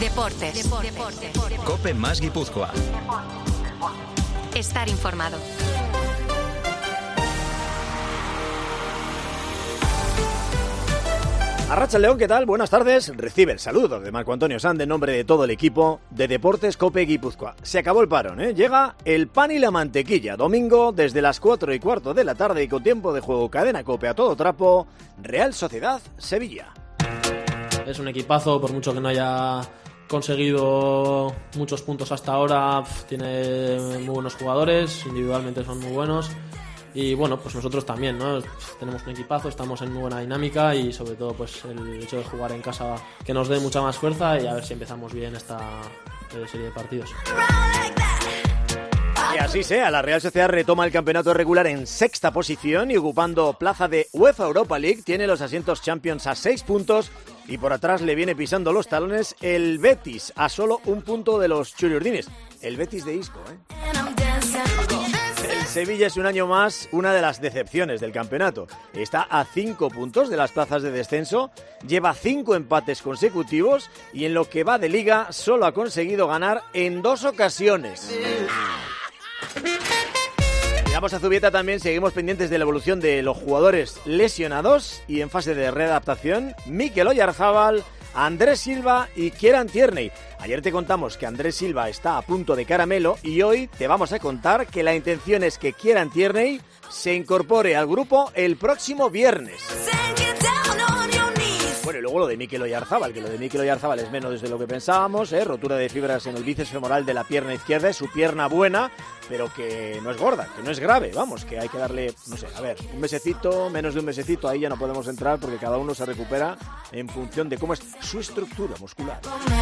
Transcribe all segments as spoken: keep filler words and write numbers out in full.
Deportes. Deportes. Deportes. COPE más Guipúzcoa. Estar informado. Arratsaldeon, ¿qué tal? Buenas tardes. Recibe el saludo de Marco Antonio Sand en nombre de todo el equipo de Deportes COPE Guipúzcoa. Se acabó el parón, ¿eh? Llega el pan y la mantequilla. Domingo desde las cuatro y cuarto de la tarde y con tiempo de juego cadena COPE a todo trapo. Real Sociedad Sevilla. Es un equipazo, por mucho que no haya conseguido muchos puntos hasta ahora, tiene muy buenos jugadores, individualmente son muy buenos. Y bueno, pues nosotros también, ¿no? Tenemos un equipazo, estamos en muy buena dinámica y sobre todo pues el hecho de jugar en casa que nos dé mucha más fuerza y a ver si empezamos bien esta serie de partidos. Y así sea, la Real Sociedad retoma el campeonato regular en sexta posición y ocupando plaza de UEFA Europa League, tiene los asientos Champions a seis puntos y por atrás le viene pisando los talones el Betis a solo un punto de los churiurdines. El Betis de Isco, ¿eh? El Sevilla es un año más una de las decepciones del campeonato. Está a cinco puntos de las plazas de descenso, lleva cinco empates consecutivos y en lo que va de liga solo ha conseguido ganar en dos ocasiones. Miramos a Zubieta también, seguimos pendientes de la evolución de los jugadores lesionados y en fase de readaptación, Mikel Oyarzábal, Andrés Silva y Kieran Tierney. Ayer te contamos que Andrés Silva está a punto de caramelo y hoy te vamos a contar que la intención es que Kieran Tierney se incorpore al grupo el próximo viernes. Bueno, y luego lo de Mikel Oyarzábal, que lo de Mikel Oyarzábal es menos de lo que pensábamos, ¿eh? Rotura de fibras en el bíceps femoral de la pierna izquierda, es su pierna buena, pero que no es gorda, que no es grave, vamos, que hay que darle, no sé, a ver, un mesecito, menos de un mesecito, ahí ya no podemos entrar porque cada uno se recupera en función de cómo es su estructura muscular.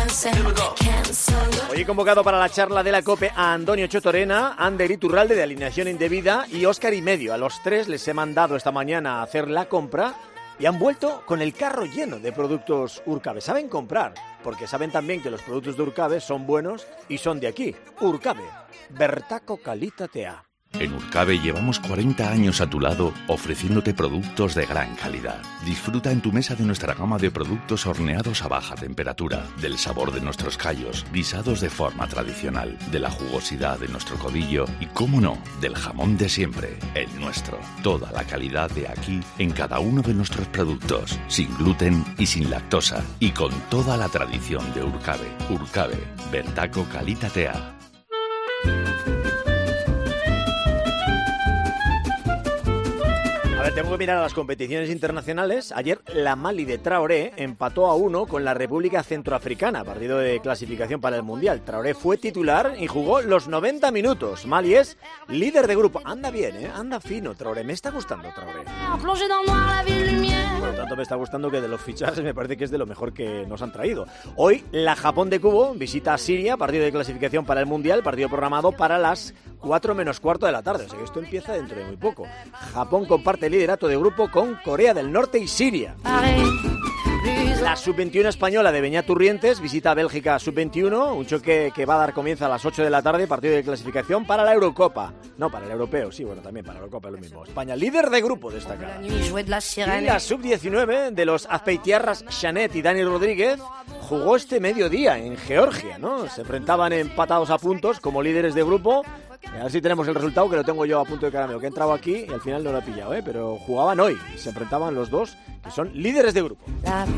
Hoy he convocado para la charla de la COPE a Antonio Chotorena, Ander Iturralde de alineación indebida y Óscar y Medio. A los tres les he mandado esta mañana a hacer la compra y han vuelto con el carro lleno de productos Urcabe. Saben comprar, porque saben también que los productos de Urcabe son buenos y son de aquí. Urcabe, Bertaco Kalitatea. En Urcabe llevamos cuarenta años a tu lado ofreciéndote productos de gran calidad. Disfruta en tu mesa de nuestra gama de productos horneados a baja temperatura, del sabor de nuestros callos, guisados de forma tradicional, de la jugosidad de nuestro codillo y, cómo no, del jamón de siempre, el nuestro. Toda la calidad de aquí en cada uno de nuestros productos, sin gluten y sin lactosa, y con toda la tradición de Urcabe. Urcabe, Bertaco Kalitatea. Tengo que mirar a las competiciones internacionales. Ayer la Mali de Traoré empató a uno con la República Centroafricana, partido de clasificación para el Mundial. Traoré fue titular y jugó los noventa minutos. Mali es líder de grupo. Anda bien, ¿eh? Anda fino Traoré. Me está gustando Traoré. Por lo tanto me está gustando que de los fichajes me parece que es de lo mejor que nos han traído. Hoy la Japón de Kubo visita a Siria, partido de clasificación para el Mundial, partido programado para las cuatro menos cuarto de la tarde. O sea que esto empieza dentro de muy poco. Japón comparte liderato de grupo con Corea del Norte y Siria. La sub veintiuno española de Beñat Turrientes visita a Bélgica sub veintiuno, un choque que va a dar comienzo a las ocho de la tarde, partido de clasificación para la Eurocopa. No, para el europeo, sí, bueno, también para la Eurocopa es lo mismo. España, líder de grupo destacada. Y la sub diecinueve de los Azpeitiarras Xanet y Dani Rodríguez jugó este mediodía en Georgia, ¿no? Se enfrentaban empatados a puntos como líderes de grupo. A ver si tenemos el resultado, que lo tengo yo a punto de caramelo, que he entrado aquí y al final no lo he pillado, ¿eh? Pero jugaban hoy, se enfrentaban los dos, que son líderes de grupo.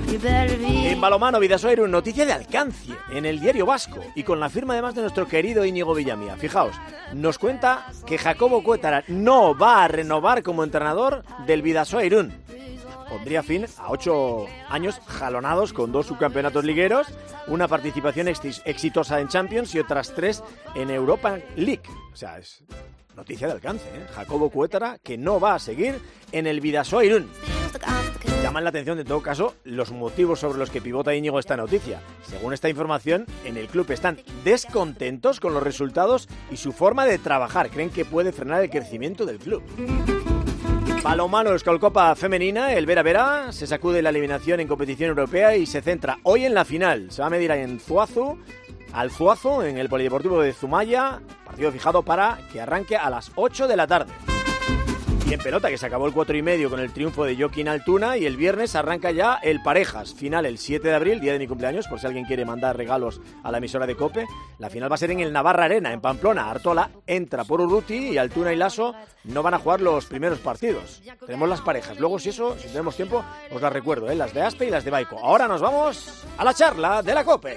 En balonmano, Bidasoa Irún, noticia de alcance en el Diario Vasco y con la firma además de nuestro querido Íñigo Villamía. Fijaos, nos cuenta que Jacobo Cuétara no va a renovar como entrenador del Bidasoa Irún. Pondría fin a ocho años jalonados con dos subcampeonatos ligueros, una participación ex- exitosa en Champions y otras tres en Europa League. O sea, es noticia de alcance, ¿eh? Jacobo Cuétara, que no va a seguir en el Bidasoa Irún. Llaman la atención, en todo caso, los motivos sobre los que pivota Íñigo esta noticia. Según esta información, en el club están descontentos con los resultados y su forma de trabajar. Creen que puede frenar el crecimiento del club. Balonmano, Euskalcopa femenina, el Vera Vera se sacude la eliminación en competición europea y se centra hoy en la final. Se va a medir en Zuazu, al Zuazo, en el Polideportivo de Zumaya, partido fijado para que arranque a las ocho de la tarde. Y en pelota, que se acabó el cuatro y medio con el triunfo de Joaquín Altuna, y el viernes arranca ya el Parejas, final el siete de abril, día de mi cumpleaños, por si alguien quiere mandar regalos a la emisora de COPE. La final va a ser en el Navarra Arena, en Pamplona. Artola entra por Urruti y Altuna y Lasso no van a jugar los primeros partidos. Tenemos las parejas. Luego, si eso, si tenemos tiempo, os las recuerdo, ¿eh? Las de Aspe y las de Baico. Ahora nos vamos a la charla de la COPE.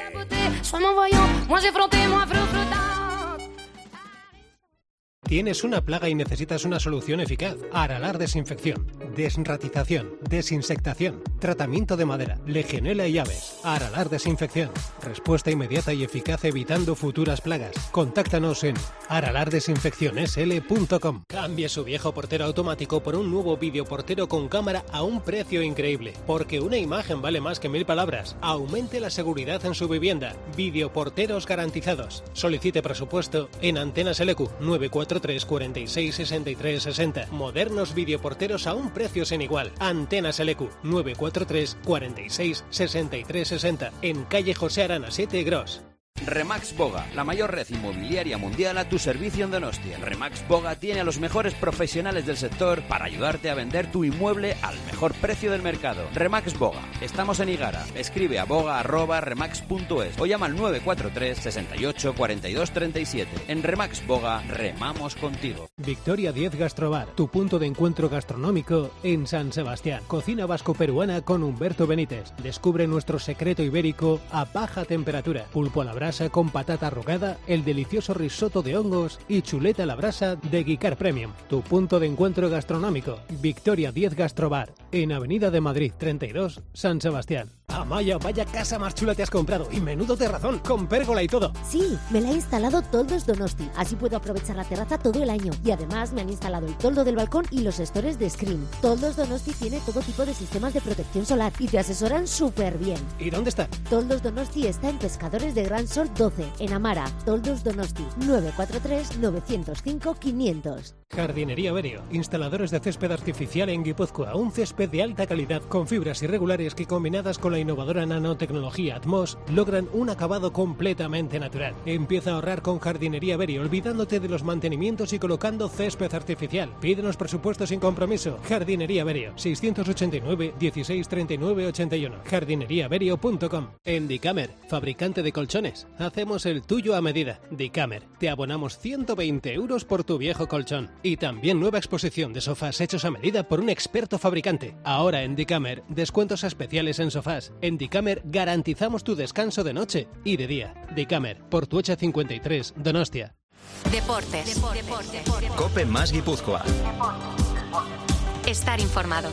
¿Tienes una plaga y necesitas una solución eficaz? Aralar Desinfección, desratización, desinsectación, tratamiento de madera, legionela y aves. Aralar Desinfección, respuesta inmediata y eficaz evitando futuras plagas. Contáctanos en aralar desinfección s l punto com. Cambie su viejo portero automático por un nuevo videoportero con cámara a un precio increíble, porque una imagen vale más que mil palabras. Aumente la seguridad en su vivienda. Videoporteros garantizados. Solicite presupuesto en Antenas L Q nueve cuatro tres, cuarenta y seis, sesenta y tres, sesenta. Modernos videoporteros a un precio sin igual. Antenas L Q nueve cuatro tres, cuarenta y seis, sesenta y tres, sesenta. En calle José Arana siete Gros. Remax Boga, la mayor red inmobiliaria mundial a tu servicio en Donostia. Remax Boga tiene a los mejores profesionales del sector para ayudarte a vender tu inmueble al mejor precio del mercado. Remax Boga, estamos en Igara. Escribe a boga arroba remax punto es o llama al nueve cuatro tres, sesenta y ocho, cuarenta y dos, treinta y siete. En Remax Boga, remamos contigo. Victoria diez Gastrobar, tu punto de encuentro gastronómico en San Sebastián. Cocina vasco-peruana con Humberto Benítez. Descubre nuestro secreto ibérico a baja temperatura. Pulpo a la brasa con patata arrugada, el delicioso risotto de hongos y chuleta a la brasa de Guicar Premium. Tu punto de encuentro gastronómico. Victoria diez Gastrobar, en Avenida de Madrid treinta y dos, San Sebastián. Amaya, vaya casa más chula te has comprado, y menudo terrazón, con pérgola y todo. Sí, me la ha instalado Toldos Donosti, así puedo aprovechar la terraza todo el año. Y además me han instalado el toldo del balcón y los stores de Screen. Toldos Donosti tiene todo tipo de sistemas de protección solar y te asesoran súper bien. ¿Y dónde está? Toldos Donosti está en Pescadores de Gran Sol doce, en Amara. Toldos Donosti, nueve cuatro tres, nueve cero cinco, quinientos. Jardinería Berio, instaladores de césped artificial en Guipúzcoa, un césped de alta calidad con fibras irregulares que, combinadas con la innovadora nanotecnología Atmos, logran un acabado completamente natural. Empieza a ahorrar con Jardinería Berio, olvidándote de los mantenimientos y colocando césped artificial. Pídenos presupuestos sin compromiso. Jardinería Berio, seiscientos ochenta y nueve, dieciséis, treinta y nueve, ochenta y uno. jardinería berio punto com. En Dicamer, fabricante de colchones, hacemos el tuyo a medida. Dicamer, te abonamos ciento veinte euros por tu viejo colchón. Y también nueva exposición de sofás hechos a medida por un experto fabricante. Ahora en Dicamer, descuentos especiales en sofás. En Dicamer garantizamos tu descanso de noche y de día. Dicamer, Portuocha cincuenta y tres, Donostia. Deportes. Deportes. COPE más Guipúzcoa. Estar informado.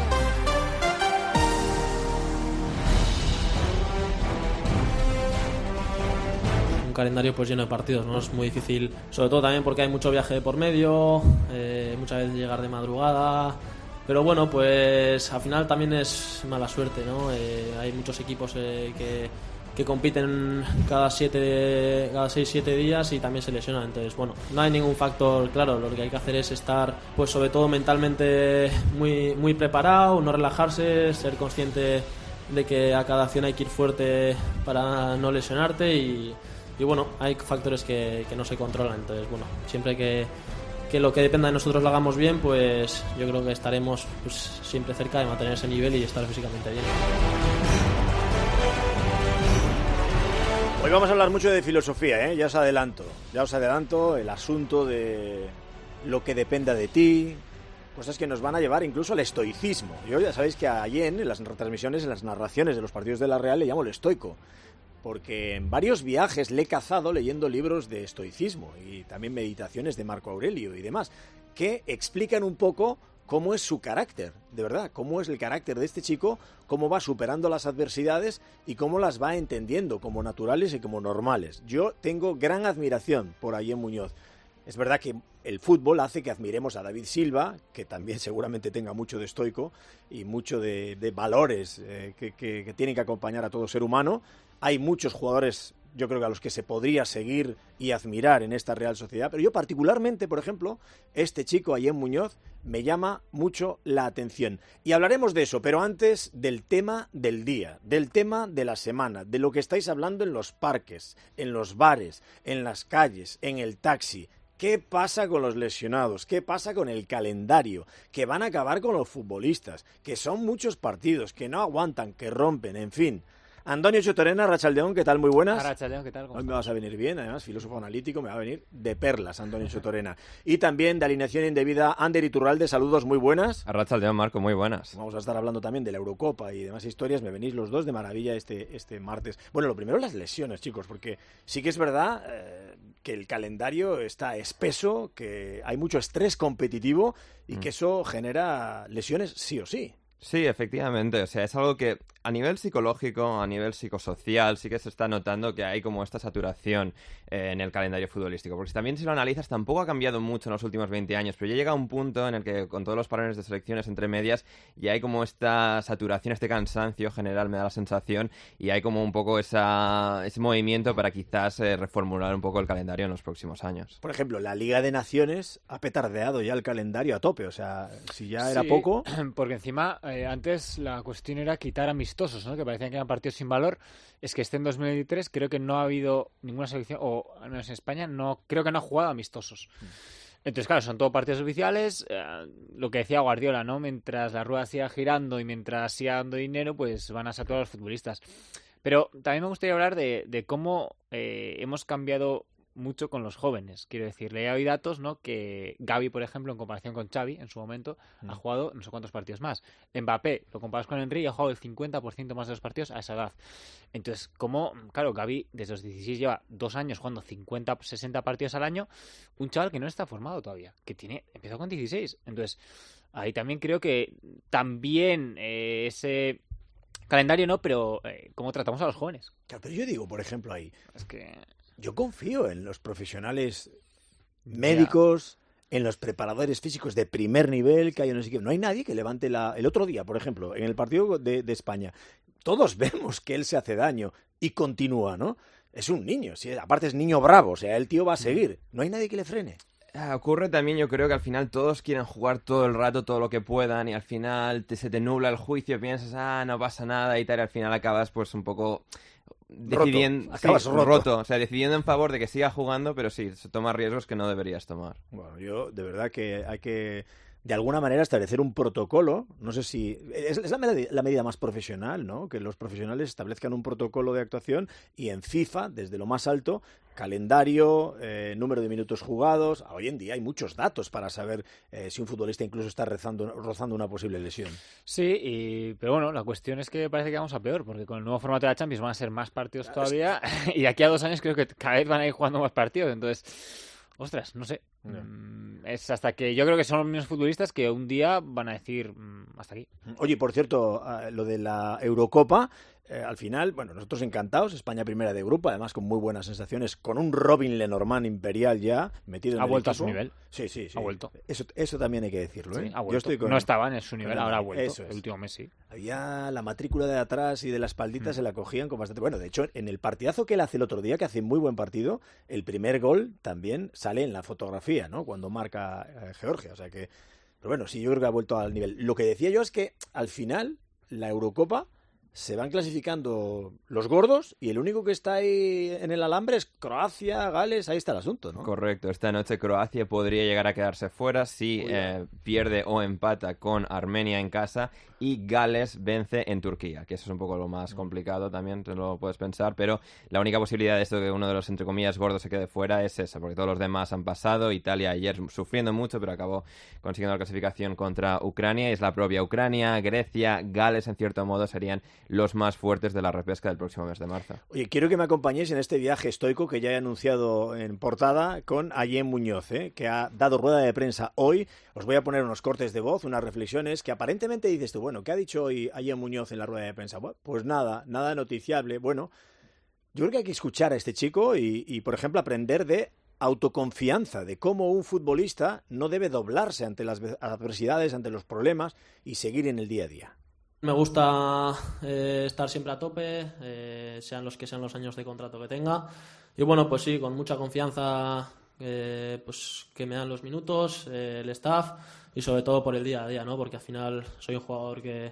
Calendario pues lleno de partidos, ¿no? Es muy difícil, sobre todo también porque hay mucho viaje de por medio, eh, muchas veces llegar de madrugada, pero bueno, pues al final también es mala suerte, ¿no? Eh, hay muchos equipos eh, que, que compiten cada siete, cada seis, siete días y también se lesionan, entonces bueno, no hay ningún factor claro, lo que hay que hacer es estar pues sobre todo mentalmente muy, muy preparado, no relajarse, ser consciente de que a cada acción hay que ir fuerte para no lesionarte y Y bueno, hay factores que, que no se controlan, entonces bueno, siempre que, que lo que dependa de nosotros lo hagamos bien, pues yo creo que estaremos pues, siempre cerca de mantener ese nivel y estar físicamente bien. Hoy vamos a hablar mucho de filosofía, ¿eh? Ya os adelanto, ya os adelanto el asunto de lo que dependa de ti, cosas que nos van a llevar incluso al estoicismo. Yo ya sabéis que ayer en las retransmisiones, en las narraciones de los partidos de la Real le llamo el estoico, porque en varios viajes le he cazado leyendo libros de estoicismo y también meditaciones de Marco Aurelio y demás, que explican un poco cómo es su carácter, de verdad, cómo es el carácter de este chico, cómo va superando las adversidades y cómo las va entendiendo como naturales y como normales. Yo tengo gran admiración por Ayem Muñoz. Es verdad que el fútbol hace que admiremos a David Silva, que también seguramente tenga mucho de estoico y mucho de, de valores eh, que, que, que tienen que acompañar a todo ser humano. Hay muchos jugadores, yo creo que a los que se podría seguir y admirar en esta Real Sociedad, pero yo particularmente, por ejemplo, este chico, Ayem Muñoz, me llama mucho la atención. Y hablaremos de eso, pero antes del tema del día, del tema de la semana, de lo que estáis hablando en los parques, en los bares, en las calles, en el taxi. ¿Qué pasa con los lesionados? ¿Qué pasa con el calendario? Que van a acabar con los futbolistas, que son muchos partidos, que no aguantan, que rompen, en fin. Antonio Chotorena, Rachaldeón, ¿qué tal? Muy buenas. Rachaldeón, ¿qué tal? Hoy me vas a venir bien, además, filósofo analítico, me va a venir de perlas, Antonio Chotorena. Y también de alineación indebida, Ander Iturralde, saludos, muy buenas. Rachaldeón, Marco, muy buenas. Vamos a estar hablando también de la Eurocopa y demás historias, me venís los dos de maravilla este, este martes. Bueno, lo primero las lesiones, chicos, porque sí que es verdad eh, que el calendario está espeso, que hay mucho estrés competitivo y mm. que eso genera lesiones sí o sí. Sí, efectivamente, o sea, es algo que a nivel psicológico, a nivel psicosocial, sí que se está notando que hay como esta saturación eh, en el calendario futbolístico, porque también si lo analizas tampoco ha cambiado mucho en los últimos veinte años, pero ya llega un punto en el que con todos los parones de selecciones entre medias ya hay como esta saturación, este cansancio general, me da la sensación, y hay como un poco esa, ese movimiento para quizás eh, reformular un poco el calendario en los próximos años. Por ejemplo, la Liga de Naciones ha petardeado ya el calendario a tope, o sea, si ya era sí, poco... porque encima... Eh, antes la cuestión era quitar amistosos, ¿no? Que parecían que eran partidos sin valor. Es que este en dos mil veintitrés creo que no ha habido ninguna selección, o al menos en España, no creo que no ha jugado amistosos. Entonces, claro, son todos partidos oficiales. Eh, lo que decía Guardiola, ¿no? Mientras la rueda siga girando y mientras siga dando dinero, pues van a saturar a los futbolistas. Pero también me gustaría hablar de, de cómo eh, hemos cambiado mucho con los jóvenes. Quiero decir, leía hoy datos, ¿no? Que Gavi, por ejemplo, en comparación con Xavi, en su momento, mm. ha jugado no sé cuántos partidos más. Mbappé, lo comparas con Henry, y ha jugado el cincuenta por ciento más de los partidos a esa edad. Entonces, como, claro, Gavi desde los dieciséis lleva dos años jugando cincuenta, sesenta partidos al año, un chaval que no está formado todavía, que tiene empezó con dieciséis. Entonces, ahí también creo que también eh, ese... calendario no, pero eh, cómo tratamos a los jóvenes. Claro, pero yo digo, por ejemplo, ahí... Es que... Yo confío en los profesionales médicos, yeah. en los preparadores físicos de primer nivel que hay en el equipo. No hay nadie que levante la... El otro día, por ejemplo, en el partido de, de España, todos vemos que él se hace daño y continúa, ¿no? Es un niño, si aparte es niño bravo, o sea, el tío va a seguir. No hay nadie que le frene. Ah, ocurre también, yo creo que al final todos quieren jugar todo el rato, todo lo que puedan, y al final te, se te nubla el juicio, piensas, ah, no pasa nada y tal, y al final acabas pues un poco... decidiendo, acabas sí, roto. roto, o sea, decidiendo en favor de que siga jugando, pero sí, se toma riesgos que no deberías tomar. Bueno, yo de verdad que hay que de alguna manera establecer un protocolo, no sé si es, es la, medida, la medida más profesional, ¿no? Que los profesionales establezcan un protocolo de actuación y en FIFA, desde lo más alto, calendario, eh, número de minutos jugados. Hoy en día hay muchos datos para saber eh, si un futbolista incluso está rezando, rozando una posible lesión. Sí, y, pero bueno, la cuestión es que parece que vamos a peor, porque con el nuevo formato de la Champions van a ser más partidos todavía, y de aquí a dos años creo que cada vez van a ir jugando más partidos, entonces... Ostras, no sé. No. Es hasta que yo creo que son los mismos futbolistas que un día van a decir mmm, hasta aquí. Oye, por cierto, lo de la Eurocopa, eh, al final, bueno, nosotros encantados, España primera de grupo, además con muy buenas sensaciones, con un Robin Lenormand imperial ya metido en ha el vuelto equipo. A su nivel. Sí, sí, sí. Ha vuelto. Eso, eso también hay que decirlo, ¿eh? Sí, ha vuelto. Yo estoy con... No estaba en su nivel, con... ahora ha vuelto. Eso es. El último mes sí. Había la matrícula de atrás y de la espaldita mm. se la cogían con bastante... Bueno, de hecho, en el partidazo que él hace el otro día, que hace muy buen partido, el primer gol también sale en la fotografía, ¿no? Cuando marca eh, Georgia, o sea que... Pero bueno, sí, yo creo que ha vuelto al nivel. Lo que decía yo es que, al final, la Eurocopa... se van clasificando los gordos y el único que está ahí en el alambre es Croacia, Gales, ahí está el asunto, ¿no? Correcto, esta noche Croacia podría llegar a quedarse fuera si eh, pierde o empata con Armenia en casa y Gales vence en Turquía, que eso es un poco lo más complicado también, te lo puedes pensar, pero la única posibilidad de esto de que uno de los, entre comillas, gordos se quede fuera es esa, porque todos los demás han pasado. Italia ayer sufriendo mucho, pero acabó consiguiendo la clasificación contra Ucrania, y es la propia Ucrania, Grecia, Gales, en cierto modo, serían los más fuertes de la repesca del próximo mes de marzo. Oye, quiero que me acompañéis en este viaje estoico que ya he anunciado en portada con Ayem Muñoz, ¿eh? Que ha dado rueda de prensa hoy. Os voy a poner unos cortes de voz, unas reflexiones que aparentemente dices tú, bueno, ¿qué ha dicho hoy Ayem Muñoz en la rueda de prensa? Bueno, pues nada, nada noticiable. Bueno, yo creo que hay que escuchar a este chico y, y por ejemplo, aprender de autoconfianza, de cómo un futbolista no debe doblarse ante las adversidades, ante los problemas y seguir en el día a día. Me gusta eh, estar siempre a tope, eh, sean los que sean los años de contrato que tenga. Y bueno, pues sí, con mucha confianza eh, pues que me dan los minutos, eh, el staff y sobre todo por el día a día, ¿no? Porque al final soy un jugador que,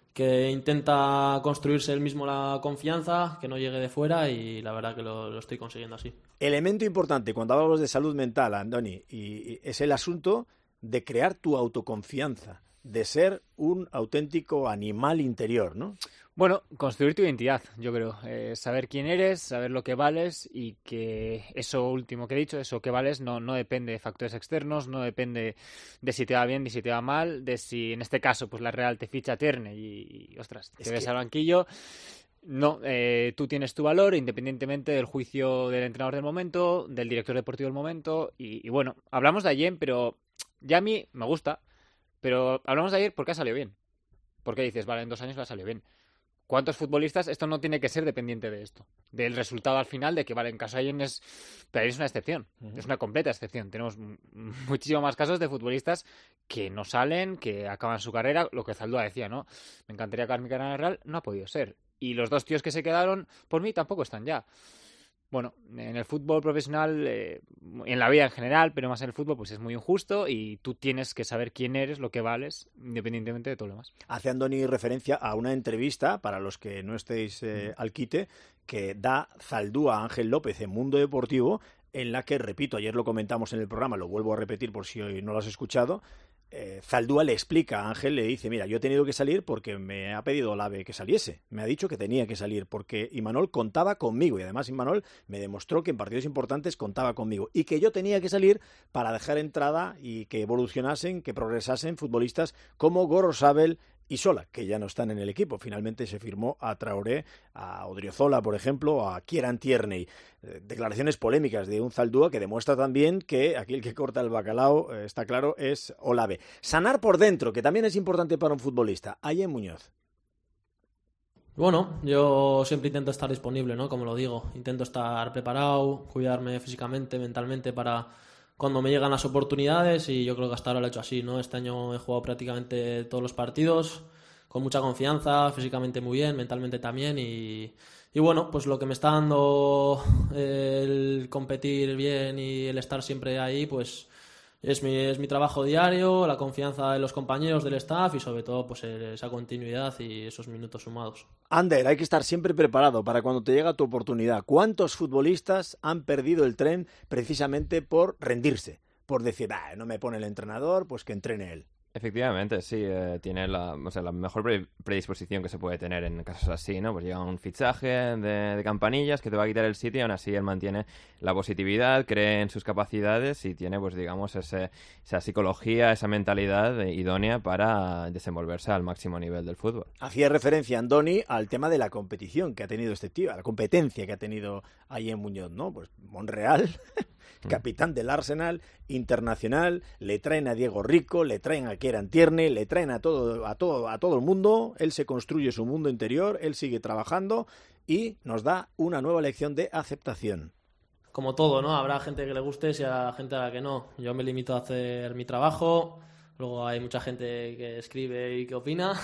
que intenta construirse él mismo la confianza, que no llegue de fuera, y la verdad que lo, lo estoy consiguiendo así. Elemento importante cuando hablamos de salud mental, Andoni, y, y es el asunto de crear tu autoconfianza, de ser un auténtico animal interior, ¿no? Bueno, construir tu identidad, yo creo. Eh, saber quién eres, saber lo que vales y que eso último que he dicho, eso que vales, no, no depende de factores externos, no depende de si te va bien ni si te va mal, de si en este caso pues la Real te ficha a Tierney y, y ostras, te es ves que... al banquillo. No, eh, tú tienes tu valor independientemente del juicio del entrenador del momento, del director deportivo del momento y, y bueno, hablamos de ayer, pero ya a mí me gusta, pero hablamos de ayer porque ha salido bien. Porque dices, vale, en dos años le ha salido bien. ¿Cuántos futbolistas? Esto no tiene que ser dependiente de esto. Del resultado al final, de que, vale, en caso de Ayen es... Pero es una excepción. Uh-huh. Es una completa excepción. Tenemos m- muchísimos más casos de futbolistas que no salen, que acaban su carrera. Lo que Zaldúa decía, ¿no? Me encantaría acabar mi carrera en el Real. No ha podido ser. Y los dos tíos que se quedaron, por mí, tampoco están ya. Bueno, en el fútbol profesional, eh, en la vida en general, pero más en el fútbol, pues es muy injusto y tú tienes que saber quién eres, lo que vales, independientemente de todo lo demás. Hace Andoni referencia a una entrevista, para los que no estéis eh, al quite, que da Zaldúa a Ángel López en Mundo Deportivo, en la que, repito, ayer lo comentamos en el programa, lo vuelvo a repetir por si hoy no lo has escuchado, Eh, Zaldúa le explica a Ángel, le dice, mira, yo he tenido que salir porque me ha pedido Olave que saliese, me ha dicho que tenía que salir porque Imanol contaba conmigo y además Imanol me demostró que en partidos importantes contaba conmigo y que yo tenía que salir para dejar entrada y que evolucionasen, que progresasen futbolistas como Gorosabel y Sola, que ya no están en el equipo. Finalmente se firmó a Traoré, a Odriozola, por ejemplo, a Kieran Tierney. Eh, declaraciones polémicas de un Zaldúa que demuestra también que aquí el que corta el bacalao, eh, está claro, es Olave. Sanar por dentro, que también es importante para un futbolista. Ayen Muñoz. Bueno, yo siempre intento estar disponible, ¿no? Como lo digo, intento estar preparado, cuidarme físicamente, mentalmente para cuando me llegan las oportunidades y yo creo que hasta ahora lo he hecho así, ¿no? Este año he jugado prácticamente todos los partidos con mucha confianza, físicamente muy bien, mentalmente también y, y bueno, pues lo que me está dando el competir bien y el estar siempre ahí, pues es mi, es mi trabajo diario, la confianza de los compañeros, del staff y sobre todo pues esa continuidad y esos minutos sumados. Ander, hay que estar siempre preparado para cuando te llega tu oportunidad. ¿Cuántos futbolistas han perdido el tren precisamente por rendirse? Por decir, ah, no me pone el entrenador, pues que entrene él. Efectivamente, sí, eh, tiene la, o sea, la mejor pre- predisposición que se puede tener en casos así, ¿no? Pues llega un fichaje de, de Campanillas que te va a quitar el sitio y aún así él mantiene la positividad, cree en sus capacidades y tiene, pues digamos, ese, esa psicología, esa mentalidad idónea para desenvolverse al máximo nivel del fútbol. Hacía referencia, Andoni, al tema de la competición que ha tenido este tío, a la competencia que ha tenido Ayen Muñoz, ¿no? Pues Monreal... capitán del Arsenal, internacional, le traen a Diego Rico, le traen a Kieran Tierney, le traen a todo, a todo, a todo el mundo, él se construye su mundo interior, él sigue trabajando y nos da una nueva lección de aceptación. Como todo, ¿no? Habrá gente que le guste y habrá gente a la que no. Yo me limito a hacer mi trabajo, luego hay mucha gente que escribe y que opina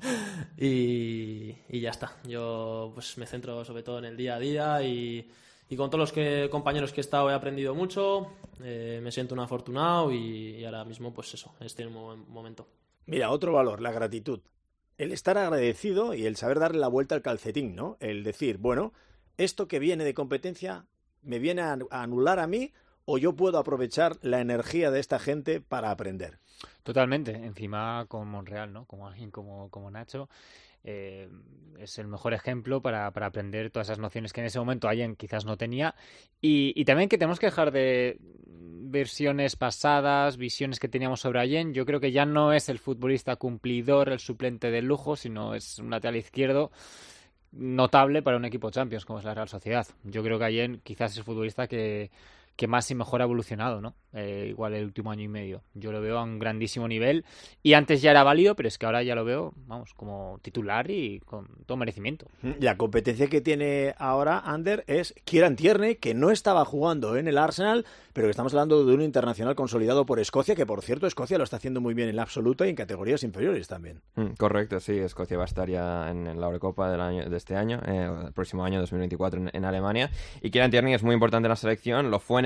y, y ya está. Yo pues me centro sobre todo en el día a día y Y con todos los que, compañeros que he estado he aprendido mucho, eh, me siento un afortunado y, y ahora mismo, pues eso, estoy en un buen momento. Mira, otro valor, la gratitud. El estar agradecido y el saber darle la vuelta al calcetín, ¿no? El decir, bueno, esto que viene de competencia me viene a anular a mí o yo puedo aprovechar la energía de esta gente para aprender. Totalmente, encima con Monreal, ¿no? Como alguien como, como Nacho. Eh, es el mejor ejemplo para, para aprender todas esas nociones que en ese momento Ayen quizás no tenía y, y también que tenemos que dejar de versiones pasadas, visiones que teníamos sobre Ayen. Yo creo que ya no es el futbolista cumplidor, el suplente de lujo, sino es un lateral izquierdo notable para un equipo Champions como es la Real Sociedad. Yo creo que Ayen quizás es el futbolista que, que más y mejor ha evolucionado, ¿no? Eh, igual el último año y medio. Yo lo veo a un grandísimo nivel y antes ya era válido, pero es que ahora ya lo veo, vamos, como titular y con todo merecimiento. La competencia que tiene ahora Ander es Kieran Tierney, que no estaba jugando en el Arsenal, pero que estamos hablando de un internacional consolidado por Escocia, que por cierto Escocia lo está haciendo muy bien en la absoluta y en categorías inferiores también. Mm, correcto, sí, Escocia va a estar ya en, en la Eurocopa del año, de este año, eh, el próximo año dos mil veinticuatro en, en Alemania, y Kieran Tierney es muy importante en la selección, lo fue en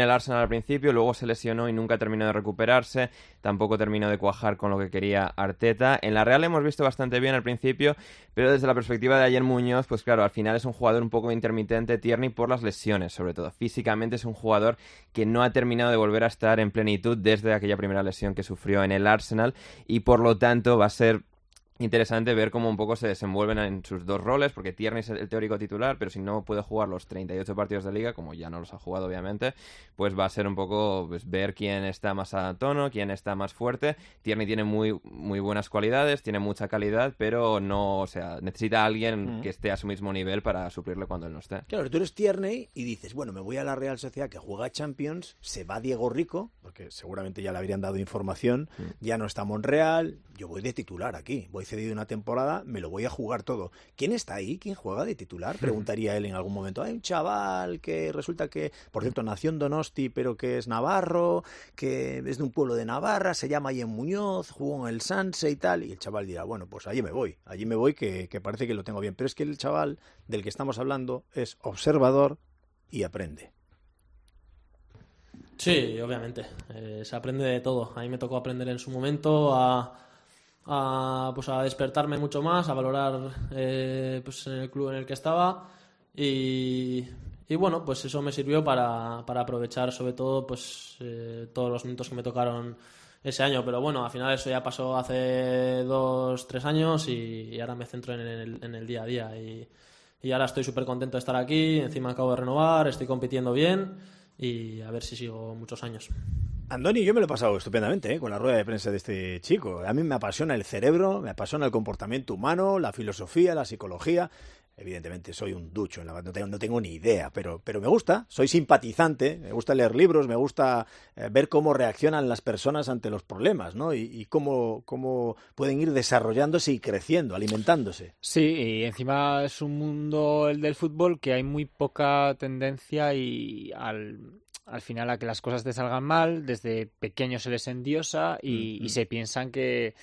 en el Arsenal al principio, luego se lesionó y nunca terminó de recuperarse, tampoco terminó de cuajar con lo que quería Arteta. En la Real hemos visto bastante bien al principio, pero desde la perspectiva de Ayer Muñoz, pues claro, al final es un jugador un poco intermitente, Tierney, por las lesiones, sobre todo. Físicamente es un jugador que no ha terminado de volver a estar en plenitud desde aquella primera lesión que sufrió en el Arsenal, y por lo tanto va a ser interesante ver cómo un poco se desenvuelven en sus dos roles, porque Tierney es el teórico titular, pero si no puede jugar los treinta y ocho partidos de Liga, como ya no los ha jugado obviamente, pues va a ser un poco pues, ver quién está más a tono, quién está más fuerte. Tierney tiene muy, muy buenas cualidades, tiene mucha calidad, pero no, o sea, necesita a alguien mm. que esté a su mismo nivel para suplirle cuando él no esté. Claro, tú eres Tierney y dices, bueno, me voy a la Real Sociedad que juega Champions, se va Diego Rico, porque seguramente ya le habrían dado información, mm. ya no está Monreal, yo voy de titular aquí, voy cedido una temporada, me lo voy a jugar todo. ¿Quién está ahí? ¿Quién juega de titular? Preguntaría él en algún momento. Hay un chaval que resulta que, por cierto, nació en Donosti, pero que es navarro, que es de un pueblo de Navarra, se llama Ayer Muñoz, jugó en el Sanse y tal, y el chaval dirá, bueno, pues allí me voy, allí me voy que, que parece que lo tengo bien. Pero es que el chaval del que estamos hablando es observador y aprende. Sí, obviamente. Eh, se aprende de todo. A mí me tocó aprender en su momento a A, pues a despertarme mucho más, a valorar eh, pues en el club en el que estaba y, y bueno, pues eso me sirvió para, para aprovechar sobre todo pues eh, todos los minutos que me tocaron ese año, pero bueno, al final eso ya pasó hace dos, tres años y, y ahora me centro en el, en el día a día y, y ahora estoy súper contento de estar aquí, encima acabo de renovar, estoy compitiendo bien y a ver si sigo muchos años. Andoni, yo me lo he pasado estupendamente ¿eh? con la rueda de prensa de este chico. A mí me apasiona el cerebro, me apasiona el comportamiento humano, la filosofía, la psicología. Evidentemente soy un ducho, en la, no, tengo, no tengo ni idea, pero, pero me gusta, soy simpatizante, me gusta leer libros, me gusta eh, ver cómo reaccionan las personas ante los problemas, ¿no? Y, y cómo, cómo pueden ir desarrollándose y creciendo, alimentándose. Sí, y encima es un mundo, el del fútbol, que hay muy poca tendencia y al... al final a que las cosas te salgan mal, desde pequeños se les endiosa y, mm-hmm. y se piensan que,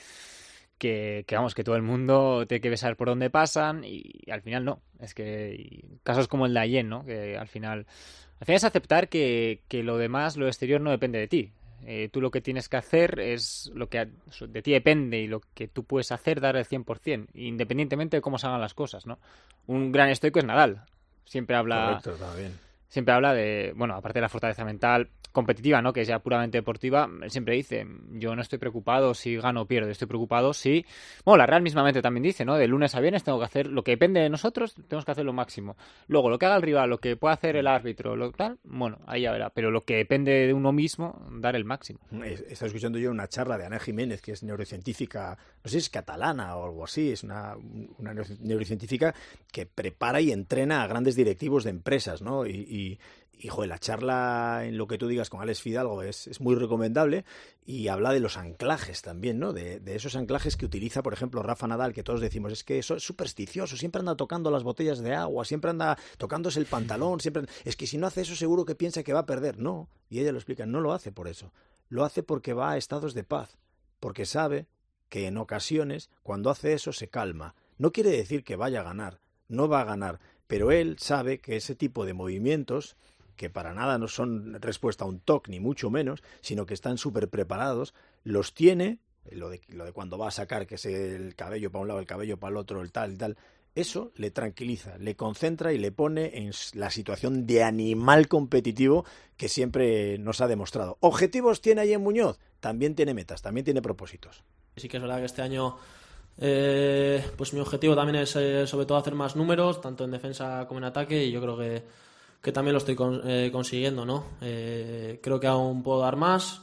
que, que, vamos, que todo el mundo tiene que saber por dónde pasan y, y al final no. Es que casos como el de Ayer, ¿no? Que al final, al final es aceptar que, que lo demás, lo exterior no depende de ti. Eh, tú lo que tienes que hacer es lo que de ti depende y lo que tú puedes hacer, dar el cien por ciento, independientemente de cómo salgan las cosas, ¿no? Un gran estoico es Nadal. Siempre habla... Correcto, está bien. Siempre habla de, bueno, aparte de la fortaleza mental competitiva, ¿no? Que es ya puramente deportiva, él siempre dice, yo no estoy preocupado si gano o pierdo, estoy preocupado si... Bueno, la Real mismamente también dice, ¿no? De lunes a viernes tengo que hacer lo que depende de nosotros, tenemos que hacer lo máximo. Luego, lo que haga el rival, lo que pueda hacer el árbitro, lo tal, bueno, ahí ya verá. Pero lo que depende de uno mismo, dar el máximo. Estaba escuchando yo una charla de Ana Jiménez, que es neurocientífica, no sé si es catalana o algo así, es una, una neurocientífica que prepara y entrena a grandes directivos de empresas, ¿no? Y... y Y, joder, la charla en lo que tú digas con Alex Fidalgo es, es muy recomendable y habla de los anclajes también, ¿no? De, de esos anclajes que utiliza, por ejemplo, Rafa Nadal, que todos decimos, es que eso es supersticioso, siempre anda tocando las botellas de agua, siempre anda tocándose el pantalón, siempre es que si no hace eso seguro que piensa que va a perder. No, y ella lo explica, no lo hace por eso, lo hace porque va a estados de paz, porque sabe que en ocasiones, cuando hace eso, se calma. No quiere decir que vaya a ganar, no va a ganar, pero él sabe que ese tipo de movimientos, que para nada no son respuesta a un toc, ni mucho menos, sino que están súper preparados, los tiene, lo de, lo de cuando va a sacar, que es el cabello para un lado, el cabello para el otro, el tal, el tal, eso le tranquiliza, le concentra y le pone en la situación de animal competitivo que siempre nos ha demostrado. ¿Objetivos tiene Ayer Muñoz? También tiene metas, también tiene propósitos. Sí que es verdad que este año... Eh, pues mi objetivo también es eh, sobre todo hacer más números, tanto en defensa como en ataque, y yo creo que que también lo estoy con, eh, consiguiendo, ¿no? Eh, creo que aún puedo dar más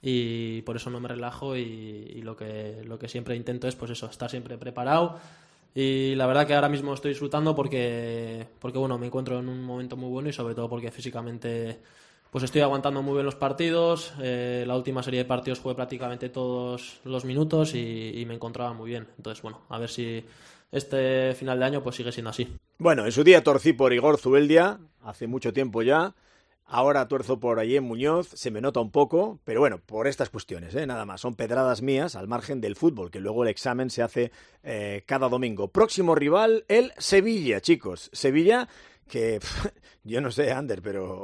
y por eso no me relajo y, y lo que lo que siempre intento es pues eso, estar siempre preparado y la verdad que ahora mismo estoy disfrutando porque porque bueno, me encuentro en un momento muy bueno y sobre todo porque físicamente pues estoy aguantando muy bien los partidos. Eh, la última serie de partidos jugué prácticamente todos los minutos y, y me encontraba muy bien. Entonces, bueno, a ver si este final de año pues sigue siendo así. Bueno, en su día torcí por Igor Zubeldia, hace mucho tiempo ya. Ahora tuerzo por Ayer Muñoz, se me nota un poco, pero bueno, por estas cuestiones, ¿eh? Nada más. Son pedradas mías al margen del fútbol, que luego el examen se hace eh, cada domingo. Próximo rival, el Sevilla, chicos. Sevilla, que pff, yo no sé, Ander, pero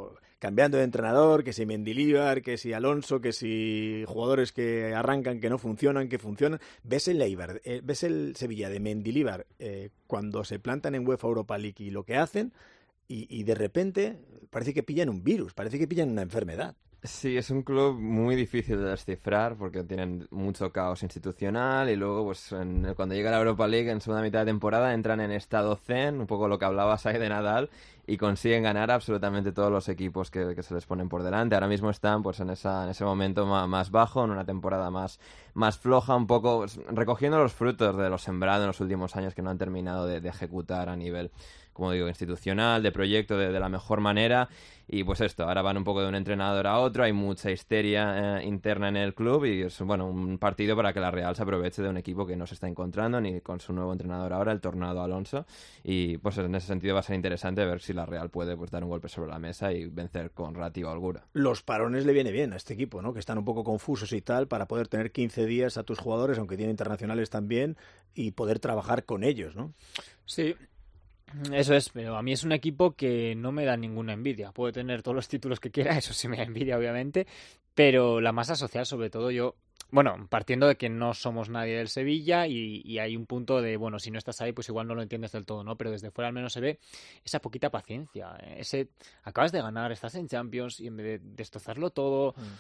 cambiando de entrenador, que si Mendilibar, que si Alonso, que si jugadores que arrancan, que no funcionan, que funcionan. ¿Ves el Eibar, eh, ves el Sevilla de Mendilibar eh, cuando se plantan en UEFA Europa League y lo que hacen? Y, y de repente parece que pillan un virus, parece que pillan una enfermedad. Sí, es un club muy difícil de descifrar porque tienen mucho caos institucional y luego pues en, cuando llega la Europa League en segunda mitad de temporada entran en estado zen, un poco lo que hablabas ahí de Nadal, y consiguen ganar absolutamente todos los equipos que, que se les ponen por delante. Ahora mismo están pues en esa en ese momento más, más bajo, en una temporada más, más floja, un poco pues, recogiendo los frutos de lo sembrado en los últimos años que no han terminado de, de ejecutar a nivel, como digo, institucional, de proyecto, de, de la mejor manera. Y pues esto, ahora van un poco de un entrenador a otro, hay mucha histeria eh, interna en el club y es bueno un partido para que la Real se aproveche de un equipo que no se está encontrando ni con su nuevo entrenador ahora, el Tornado Alonso, y pues en ese sentido va a ser interesante ver si la Real puede pues dar un golpe sobre la mesa y vencer con relativa holgura. Los parones le viene bien a este equipo, ¿no? Que están un poco confusos y tal, para poder tener quince días a tus jugadores, aunque tienen internacionales también, y poder trabajar con ellos, ¿no? Sí. Eso es, pero a mí es un equipo que no me da ninguna envidia. Puede tener todos los títulos que quiera, eso sí me da envidia, obviamente, pero la masa social, sobre todo yo, bueno, partiendo de que no somos nadie del Sevilla y, y hay un punto de, bueno, si no estás ahí, pues igual no lo entiendes del todo, ¿no? Pero desde fuera al menos se ve esa poquita paciencia, ese, acabas de ganar, estás en Champions y en vez de destrozarlo todo... Mm.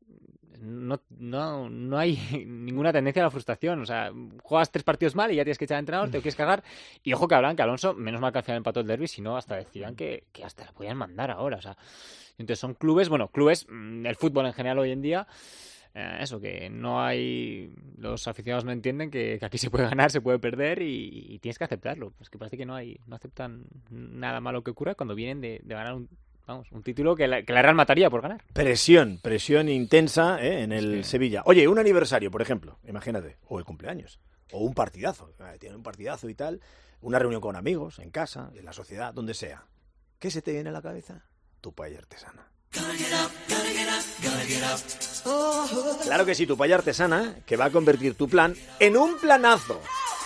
No, no, no hay ninguna tendencia a la frustración. O sea, juegas tres partidos mal y ya tienes que echar al entrenador, te lo quieres cargar. Y ojo que hablan que Alonso, menos mal que al final empató el derbi, sino hasta decían que, que hasta la podían mandar ahora. O sea, entonces son clubes, bueno, clubes, el fútbol en general hoy en día, eh, eso, que no hay. Los aficionados no entienden que, que aquí se puede ganar, se puede perder y, y tienes que aceptarlo. Es que parece que no hay, no aceptan nada malo que ocurra cuando vienen de, de ganar un. Vamos, un título que la, que la Real mataría por ganar. Presión, presión intensa ¿eh? en el sí. Sevilla. Oye, un aniversario, por ejemplo, imagínate, o el cumpleaños, o un partidazo, tiene un partidazo y tal, una reunión con amigos, en casa, en la sociedad, donde sea. ¿Qué se te viene a la cabeza? Tu paella artesana. Claro que sí, tu paella artesana, que va a convertir tu plan en un planazo.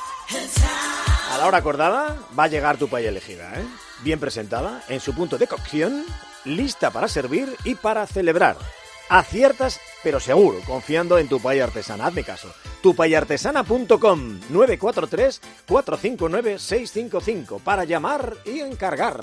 A la hora acordada va a llegar tu paella elegida, ¿eh? Bien presentada, en su punto de cocción, lista para servir y para celebrar. Aciertas, pero seguro, confiando en tu paella artesana. Hazme caso. tu paella artesana punto com nueve cuatro tres, cuatro cinco nueve, seis cinco cinco para llamar y encargar.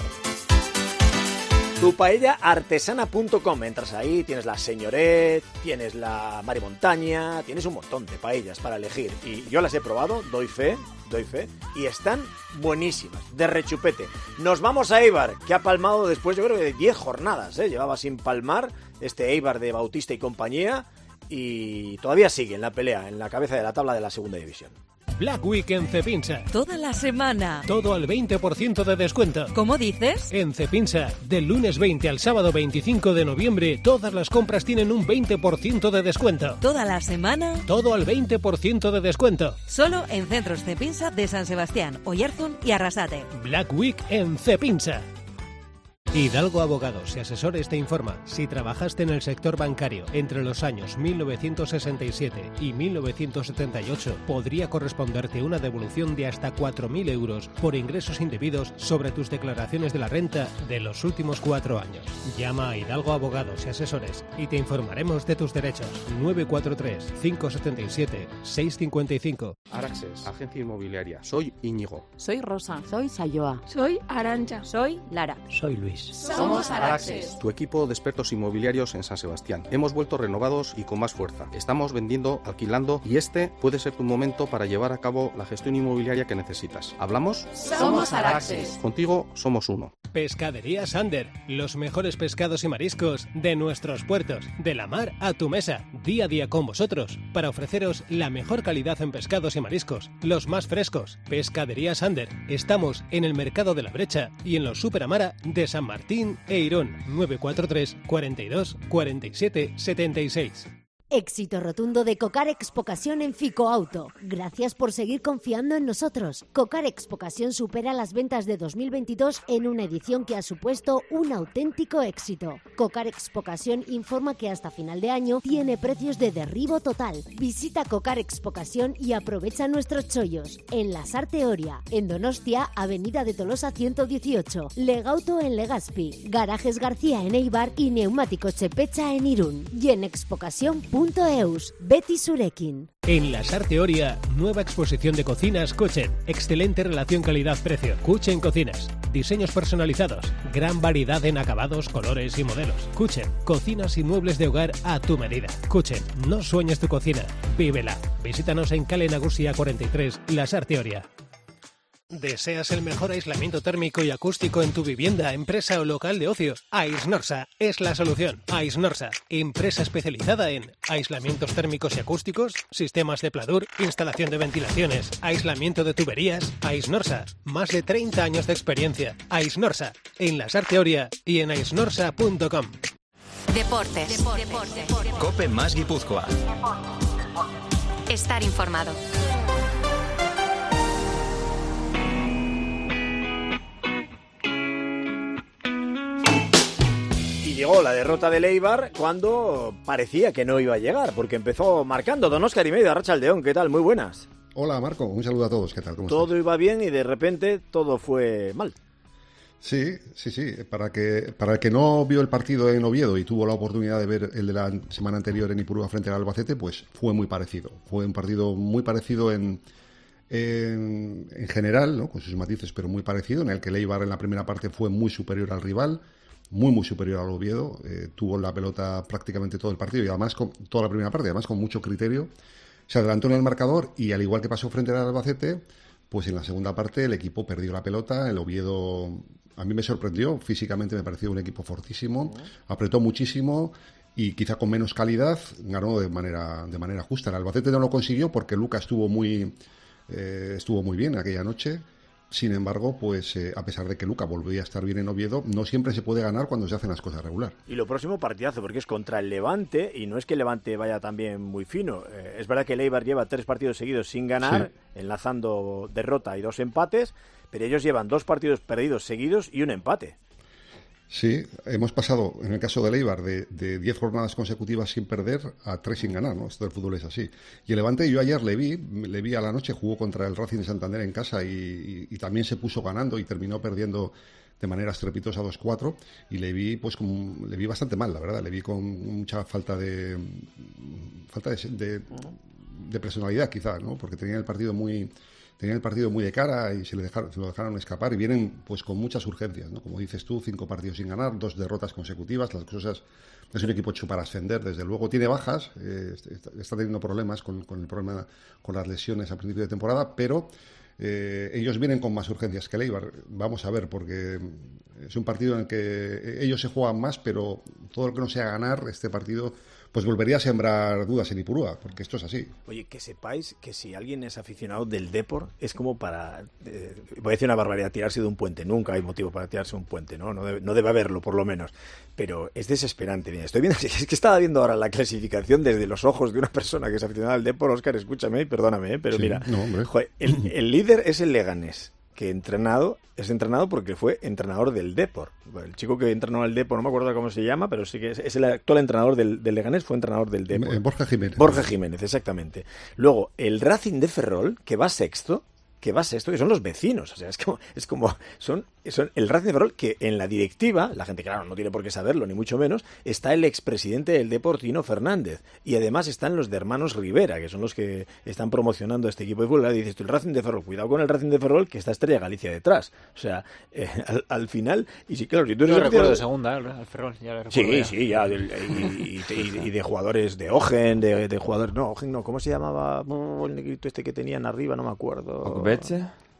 tu paella artesana punto com. Entras ahí, tienes la Señoret, tienes la Mare Montaña, tienes un montón de paellas para elegir. Y yo las he probado, doy fe, doy fe, y están buenísimas, de rechupete. Nos vamos a Eibar, que ha palmado después, yo creo que de diez jornadas, ¿eh? Llevaba sin palmar este Eibar de Bautista y compañía, y todavía sigue en la pelea, en la cabeza de la tabla de la segunda división. Black Week en Cepinsa. Toda la semana. Todo al veinte por ciento de descuento. ¿Cómo dices? En Cepinsa, del lunes veinte al sábado veinticinco de noviembre, todas las compras tienen un veinte por ciento de descuento. Toda la semana. Todo al veinte por ciento de descuento. Solo en Centros Cepinsa de San Sebastián, Oyarzún y Arrasate. Black Week en Cepinsa. Hidalgo Abogados y Asesores te informa. Si trabajaste en el sector bancario entre los años mil novecientos sesenta y siete y mil novecientos setenta y ocho, podría corresponderte una devolución de hasta cuatro mil euros por ingresos indebidos sobre tus declaraciones de la renta de los últimos cuatro años. Llama a Hidalgo Abogados y Asesores y te informaremos de tus derechos. nueve cuatro tres, cinco siete siete, seis cinco cinco. Araxes, agencia inmobiliaria. Soy Íñigo. Soy Rosa. Soy Sayoa. Soy Arancha. Soy Lara. Soy Luis. Somos Araxes. Tu equipo de expertos inmobiliarios en San Sebastián. Hemos vuelto renovados y con más fuerza. Estamos vendiendo, alquilando y este puede ser tu momento para llevar a cabo la gestión inmobiliaria que necesitas. ¿Hablamos? Somos Araxes. Contigo somos uno. Pescadería Sander, los mejores pescados y mariscos de nuestros puertos, de la mar a tu mesa, día a día con vosotros, para ofreceros la mejor calidad en pescados y mariscos, los más frescos. Pescadería Sander, estamos en el Mercado de la Brecha y en los Super Amara de San Martín e Irún. Nueve cuatro tres, cuarenta y dos, cuarenta y siete, setenta y seis. Éxito rotundo de Cocar Expocasión en Ficoauto. Gracias por seguir confiando en nosotros. Cocar Expocasión supera las ventas de dos mil veintidós en una edición que ha supuesto un auténtico éxito. Cocar Expocasión informa que hasta final de año tiene precios de derribo total. Visita Cocar Expocasión y aprovecha nuestros chollos. En La Sarte Oria, en Donostia, Avenida de Tolosa ciento dieciocho, Legauto en Legazpi, Garajes García en Eibar y Neumático Chepecha en Irún. Y en expocasión punto eus, Betty Surekin. En La Sarte Oria, nueva exposición de cocinas Kuchen. Excelente relación calidad-precio. Kuchen Cocinas. Diseños personalizados. Gran variedad en acabados, colores y modelos. Kuchen. Cocinas y muebles de hogar a tu medida. Kuchen. No sueñes tu cocina. Vívela. Visítanos en Calle Nagusia cuarenta y tres, La Sarte Oria. ¿Deseas el mejor aislamiento térmico y acústico en tu vivienda, empresa o local de ocio? Aisnorsa es la solución. Aisnorsa, empresa especializada en aislamientos térmicos y acústicos, sistemas de pladur, instalación de ventilaciones, aislamiento de tuberías. Aisnorsa, más de treinta años de experiencia. Aisnorsa, en La Sarte Oria y en aisnorsa punto com. Deportes. Deportes. Deportes. Cope más Guipúzcoa. Estar informado. Llegó la derrota del Eibar cuando parecía que no iba a llegar, porque empezó marcando Don Óscar y medio, Arratsaldeon. ¿Qué tal? Muy buenas. Hola, Marco. Un saludo a todos. ¿Qué tal? ¿Cómo todo estás? Iba bien y de repente todo fue mal. Sí, sí, sí. Para que para el que no vio el partido en Oviedo y tuvo la oportunidad de ver el de la semana anterior en Ipurúa frente al Albacete, pues fue muy parecido. Fue un partido muy parecido en... En, en general, ¿no? Con sus matices, pero muy parecido, en el que el Eibar en la primera parte fue muy superior al rival, muy muy superior al Oviedo, eh, tuvo la pelota prácticamente todo el partido y además con toda la primera parte, además con mucho criterio, se adelantó en el marcador y al igual que pasó frente al Albacete, pues en la segunda parte el equipo perdió la pelota, el Oviedo a mí me sorprendió, físicamente me pareció un equipo fortísimo, apretó muchísimo y quizá con menos calidad ganó de manera de manera justa. El Albacete no lo consiguió porque Luca estuvo muy eh, estuvo muy bien aquella noche. Sin embargo, pues eh, a pesar de que Luca volvía a estar bien en Oviedo, no siempre se puede ganar cuando se hacen las cosas regular. Y lo próximo partidazo, porque es contra el Levante, y no es que el Levante vaya también muy fino. Eh, es verdad que el Eibar lleva tres partidos seguidos sin ganar, sí, enlazando derrota y dos empates, pero ellos llevan dos partidos perdidos seguidos y un empate. Sí, hemos pasado, en el caso del Eibar, de, de diez jornadas consecutivas sin perder a tres sin ganar, ¿no? Esto del fútbol es así. Y el Levante, yo ayer le vi, le vi a la noche, jugó contra el Racing de Santander en casa y, y, y también se puso ganando y terminó perdiendo de manera estrepitosa dos cuatro y le vi pues como, le vi bastante mal, la verdad, le vi con mucha falta de falta de, de, de personalidad quizá, ¿no? Porque tenía el partido muy... Tenían el partido muy de cara y se, le dejaron, se lo dejaron escapar y vienen pues con muchas urgencias, ¿no? Como dices tú, cinco partidos sin ganar, dos derrotas consecutivas, las cosas... Es un equipo hecho para ascender, desde luego. Tiene bajas, eh, está, está teniendo problemas con, con el problema con las lesiones a principio de temporada, pero eh, ellos vienen con más urgencias que el Eibar. Vamos a ver, porque es un partido en el que ellos se juegan más, pero todo lo que no sea ganar, este partido... pues volvería a sembrar dudas en Ipurúa, porque esto es así. Oye, que sepáis que si alguien es aficionado del Depor, es como para, eh, voy a decir una barbaridad, tirarse de un puente. Nunca hay motivo para tirarse de un puente, ¿no? No debe, no debe haberlo, por lo menos. Pero es desesperante. Mira, estoy viendo, es que estaba viendo ahora la clasificación desde los ojos de una persona que es aficionada al Depor. Óscar, escúchame y perdóname, ¿eh? Pero sí, mira, no, hombre. Joder, el, el líder es el Leganés, que entrenado es entrenado porque fue entrenador del Depor. El chico que entrenó al Depor, no me acuerdo cómo se llama, pero sí que es, es el actual entrenador del, del Leganés, fue entrenador del Depor. Borja Jiménez. Borja Jiménez, exactamente. Luego, el Racing de Ferrol, que va sexto, que va sexto, que son los vecinos. O sea, es como, es como son, son el Racing de Ferrol, que en la directiva, la gente, claro, no tiene por qué saberlo, ni mucho menos, está el expresidente del Depor, Tino Fernández. Y además están los de hermanos Rivera, que son los que están promocionando este equipo de fútbol. Y dices tú, el Racing de Ferrol, cuidado con el Racing de Ferrol, que está Estrella Galicia detrás. O sea, eh, al, al final, y sí, claro, si tú eres... Yo recuerdo de segunda, al Ferrol, ya lo recuerdo. Sí, ya. sí, ya, y, y, y, y de jugadores de Ogen, de, de jugadores... No, Ogen no, ¿cómo se llamaba el negrito este que tenían arriba? No me acuerdo. ¿Okbeche?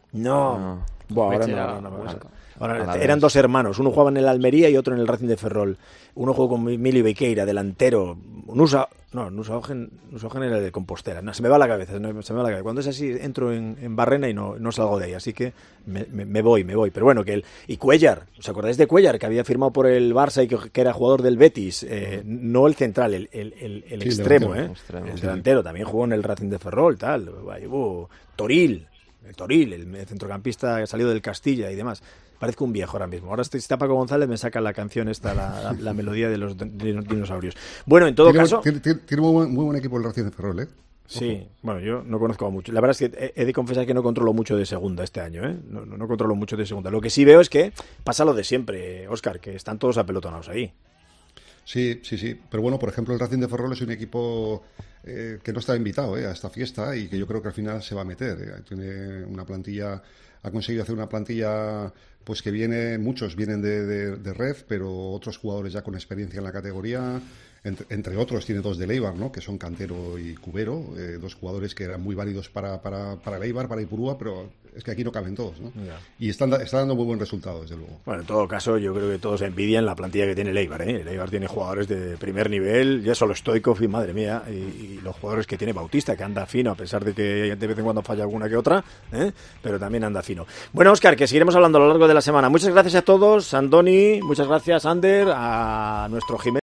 No. No. Buah, ahora no, Pechera, ahora no me pasa. Blanco. Ahora, A la eran vez. dos hermanos, uno jugaba en el Almería y otro en el Racing de Ferrol. Uno jugó con Emilio Bequeira, delantero. Nusa, no, Nusaogen, Nusaogen era el de Compostela. No, se me va la cabeza, no, se me va la cabeza. Cuando es así, entro en, en Barrena y no, no salgo de ahí, así que me, me, me voy, me voy. Pero bueno, que el y Cuellar, ¿os acordáis de Cuellar, que había firmado por el Barça y que, que era jugador del Betis? Eh, no el central, el, el, el, el Sí, extremo, delantero, ¿eh? extremo, el sí. delantero, también jugó en el Racing de Ferrol, tal. Ahí hubo Toril, el Toril, el centrocampista que ha salido del Castilla y demás. Parezco un viejo ahora mismo. Ahora si está Paco González, me saca la canción esta, la, la, la melodía de los dinosaurios. Bueno, en todo tiene, caso... Tiene, tiene, tiene muy, buen, muy buen equipo el Racing de Ferrol, ¿eh? Sí, bueno, yo no conozco a mucho. La verdad es que he de confesar que no controlo mucho de segunda este año, ¿eh? No, no, no controlo mucho de segunda. Lo que sí veo es que pasa lo de siempre, Óscar, que están todos apelotonados ahí. Sí, sí, sí. Pero bueno, por ejemplo, el Racing de Ferrol es un equipo eh, que no está invitado eh, a esta fiesta y que yo creo que al final se va a meter. Eh. Tiene una plantilla, ha conseguido hacer una plantilla pues que viene, muchos vienen de, de, de Red, pero otros jugadores ya con experiencia en la categoría. Entre, entre otros tiene dos de Eibar, ¿no? Que son Cantero y Cubero, eh, dos jugadores que eran muy válidos para, para, para el Eibar, para Ipurúa, pero es que aquí no caben todos, ¿no? Ya. Y están, está dando muy buen resultado, desde luego. Bueno, en todo caso, yo creo que todos envidian la plantilla que tiene el Eibar, ¿eh? El Eibar tiene jugadores de primer nivel, ya solo Stoikov y madre mía, y, y los jugadores que tiene Bautista, que anda fino, a pesar de que de vez en cuando falla alguna que otra, ¿eh? Pero también anda fino. Bueno, Óscar, que seguiremos hablando a lo largo de la semana. Muchas gracias a todos, Andoni, muchas gracias, Ander, a nuestro Jiménez.